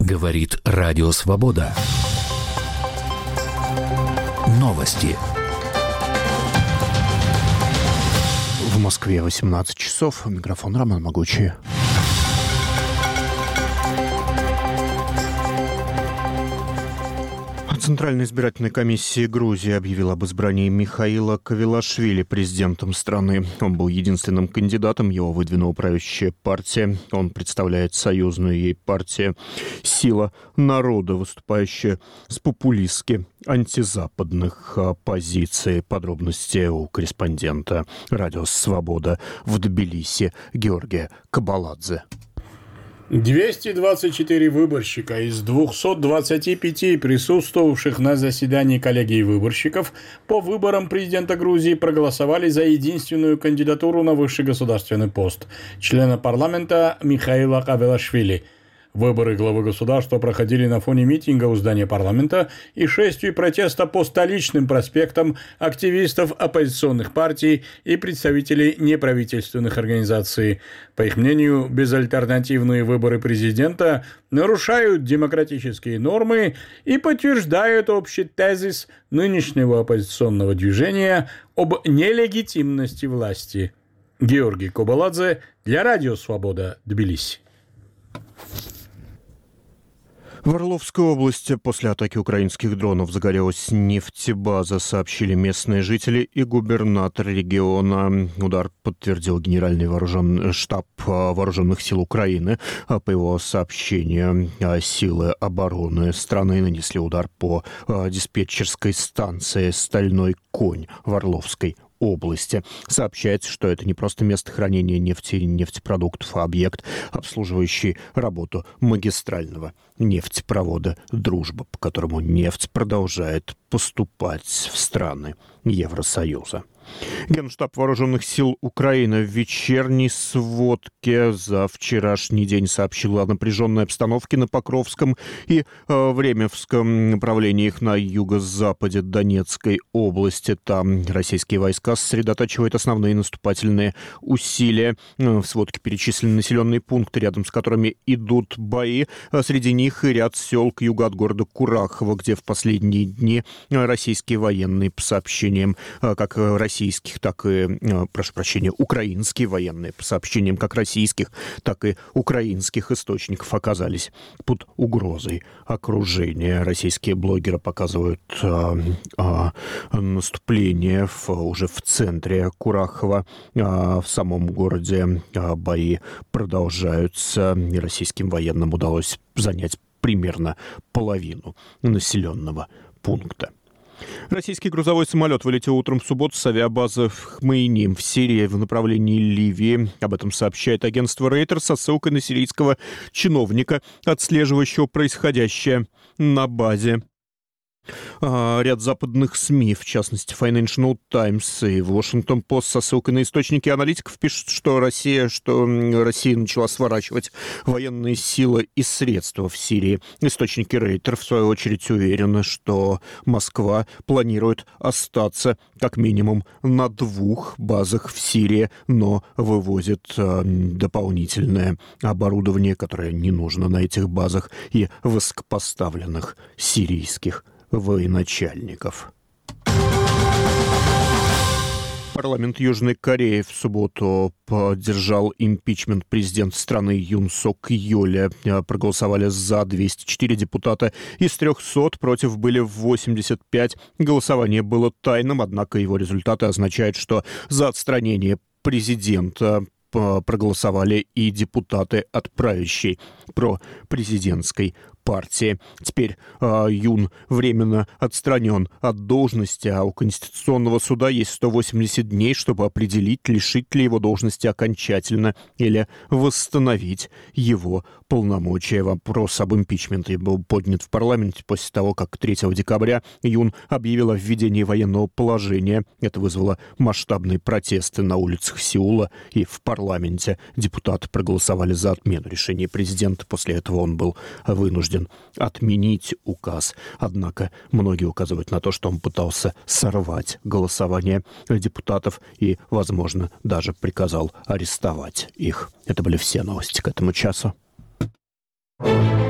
Говорит Радио Свобода. Новости. В Москве 18 часов. Микрофон Роман Могучий. Центральная избирательная комиссия Грузии объявила об избрании Михаила Кавелашвили президентом страны. Он был единственным кандидатом, его выдвинула правящая партия. Он представляет союзную ей партию «Сила народа», выступающая с популистски антизападных позиций. Подробности у корреспондента «Радио Свобода» в Тбилиси Георгия Кабаладзе. 224 выборщика из 225 присутствовавших на заседании коллегии выборщиков по выборам президента Грузии проголосовали за единственную кандидатуру на высший государственный пост – члена парламента Михаила Кавелашвили. Выборы главы государства проходили на фоне митинга у здания парламента и шествий протеста по столичным проспектам активистов оппозиционных партий и представителей неправительственных организаций. По их мнению, безальтернативные выборы президента нарушают демократические нормы и подтверждают общий тезис нынешнего оппозиционного движения об нелегитимности власти. Георгий Кабаладзе для Радио Свобода, Тбилиси. В Орловской области после атаки украинских дронов загорелась нефтебаза, сообщили местные жители и губернатор региона. Удар подтвердил Генеральный штаб Вооруженных сил Украины. По его сообщению, силы обороны страны нанесли удар по диспетчерской станции «Стальной конь» в Орловской области. Сообщается, что это не просто место хранения нефти и нефтепродуктов, а объект, обслуживающий работу магистрального нефтепровода «Дружба», по которому нефть продолжает поступать в страны Евросоюза. Генштаб Вооруженных сил Украины в вечерней сводке за вчерашний день сообщил о напряженной обстановке на Покровском и Времевском направлениях на юго-западе Донецкой области. Там российские войска сосредотачивают основные наступательные усилия. В сводке перечислены населенные пункты, рядом с которыми идут бои. Среди них и ряд сел к югу от города Курахово, где в последние дни российские военные, по сообщениям как российских, так и, украинские военные, по сообщениям как российских, так и украинских источников, оказались под угрозой окружения. Российские блогеры показывают наступление уже в центре Курахова. В самом городе бои продолжаются, и российским военным удалось занять примерно половину населенного пункта. Российский грузовой самолет вылетел утром в субботу с авиабазы в Хмейним в Сирии в направлении Ливии. Об этом сообщает агентство Reuters со ссылкой на сирийского чиновника, отслеживающего происходящее на базе. Ряд западных СМИ, в частности Financial Times и Washington Post, со ссылкой на источники аналитиков пишут, что Россия начала сворачивать военные силы и средства в Сирии. Источники Reuters, в свою очередь, уверены, что Москва планирует остаться как минимум на 2 базах в Сирии, но вывозит дополнительное оборудование, которое не нужно на этих базах, и высокопоставленных сирийских военачальников. Парламент Южной Кореи в субботу поддержал импичмент президента страны Юн Сок Йоля. Проголосовали за 204 депутата из 300, против были 85. Голосование было тайным, однако его результаты означают, что за отстранение президента проголосовали и депутаты от правящей пропрезидентской партии. Теперь Юн временно отстранен от должности, а у Конституционного суда есть 180 дней, чтобы определить, лишить ли его должности окончательно или восстановить его полномочия. Вопрос об импичменте был поднят в парламенте после того, как 3 декабря Юн объявил о введении военного положения. Это вызвало масштабные протесты на улицах Сеула и в парламенте. Депутаты проголосовали за отмену решения президента. После этого он был вынужден отменить указ. Однако многие указывают на то, что он пытался сорвать голосование депутатов и, возможно, даже приказал арестовать их. Это были все новости к этому часу.